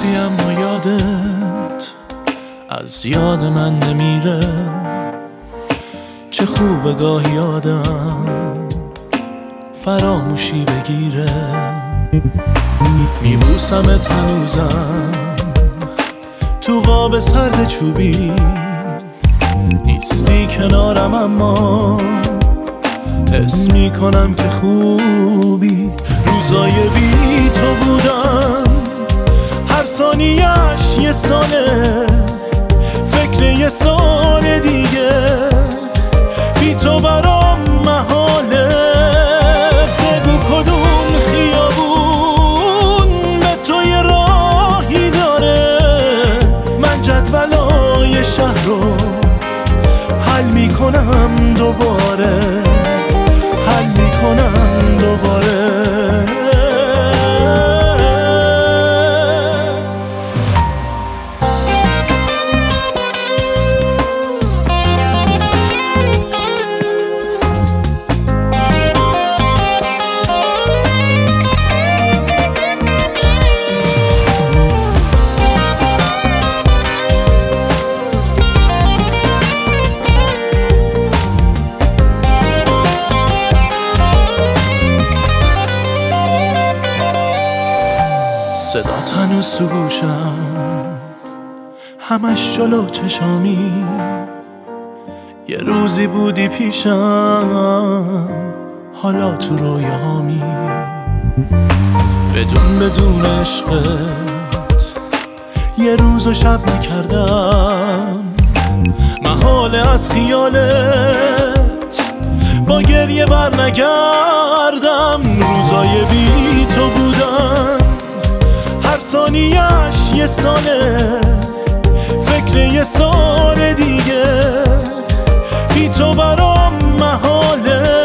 رفتی اما یادت از یاد من نمیره. چه خوبه گاهی آدم فراموشی بگیره. میبوسمت هنوزم تو قاب سرد چوبی، نیستی کنارم اما حس میکنم که خوبی. روزای بی تو بودم هر ثانیه‌اش یه ساله، فکر یه سال دیگه بی تو برام محاله. بگو کدوم خیابون به تو یه راهی داره، من جدولای شهر رو حل میکنم دوباره، حل میکنم دوباره. صدات هنوز تو گوشم، همش جلو چشامی. یه روزی بودی پیشم، حالا تو رویامی. بدون عشقت یه روز و شب نکردم، محاله از خیالت با گریه بر نگردم. روزای بی تو بودن هر ثانیه‌اش یه ساله، فکر یه سال دیگه بی تو برام محاله.